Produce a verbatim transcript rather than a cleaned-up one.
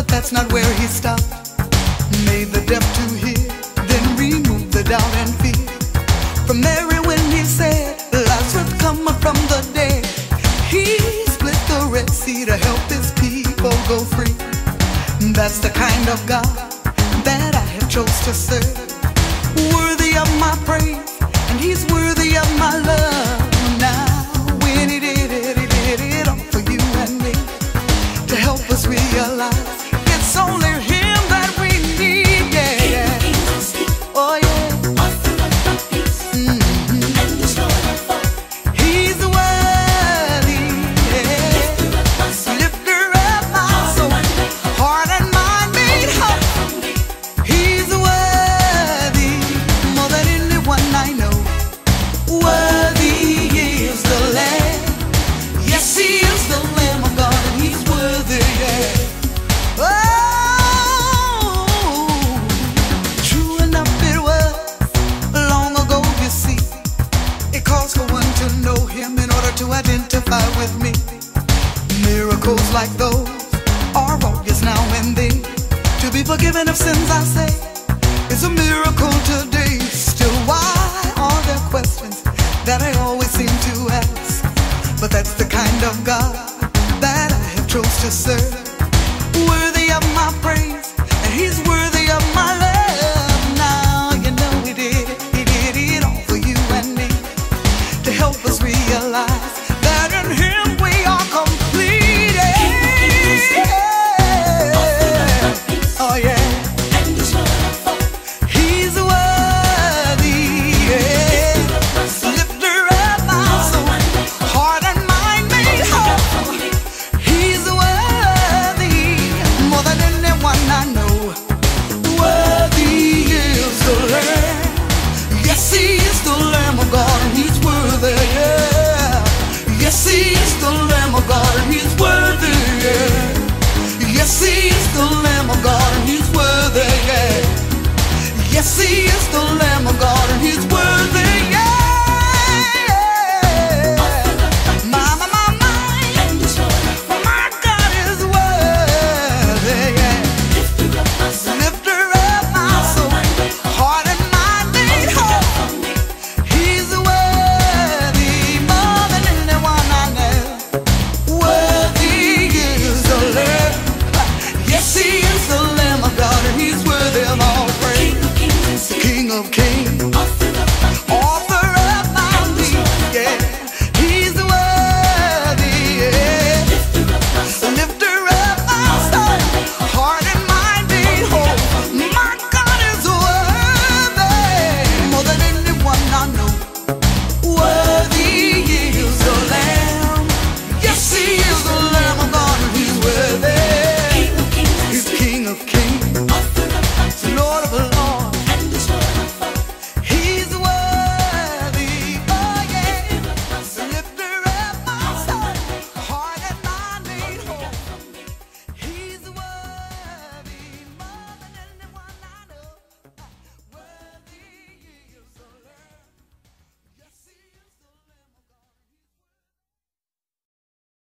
that's not where he stopped. Made the deaf to hear, then removed the doubt and fear. From Mary when he said, Lazarus come up from the dead. He split the Red Sea to help his people go free. That's the kind of God that I have chose to serve. Worthy of my praise, and he's worthy of my love. Now when he did it, he did it all for you and me, to help us realize it's only him that we need, yeah, yeah. Oh yeah. Author of my peace, mm-hmm. And the Lord of all. He's worthy, yeah. Lifter of my soul, Lifter of my soul. Heart and mind made whole. He's worthy, more than anyone I know. Worthy is the Lamb. Yes, he is the Lamb of God, and he's worthy, yeah. To identify with me, miracles like those are obvious now and then. To be forgiven of sins, I say, is a miracle today. Still, why are there questions that I always seem to ask? But that's the kind of God that I have chose to serve. Worthy of my praise, and he's worthy of my love. Now you know he did it, he did it all for you and me, to help us realize that in him we are completed. Oh yeah. He's worthy, yeah. Lifter of my soul, heart and mind made whole. He's worthy, more than anyone I know. Worthy is the Lamb. Yes, he is the Lamb of God, and he's worthy, yeah. Yes, he is the Lamb of God, and he's worthy, yeah. Yes, he is the Lamb of God, and he's worthy, yeah. Yes, he is the Lamb of God, and he's worthy.